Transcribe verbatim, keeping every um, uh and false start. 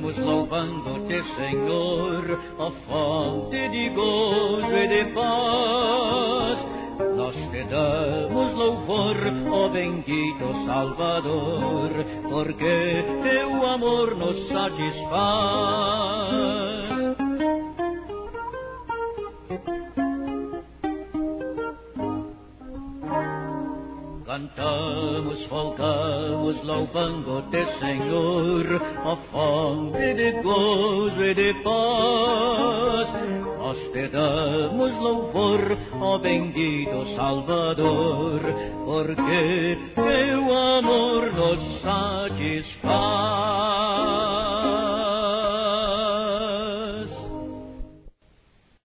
estamos louvando-te, Senhor, ó fonte de gozo e de paz. Nós te damos louvor, ó bendito Salvador, porque teu amor nos satisfaz. Cantamos, folgamos, louvando-te, Senhor, ó fonte de gozo e de paz. Nós te damos louvor, ó bendito Salvador, porque teu amor nos satisfaz.